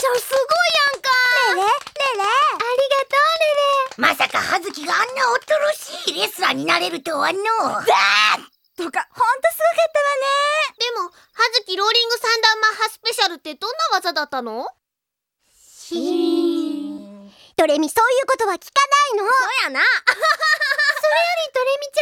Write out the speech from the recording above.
ちゃんすごいやんか。 レレレレ、 ありがとうレレ。 まさか葉月があんな恐ろしいレスラーになれるとはの。 とかほんとすごかったわね。 でも葉月ローリング三段マッハスペシャルってどんな技だったの？ ドレミ、そういうことは聞かないの。 そうやな。それよりドレミち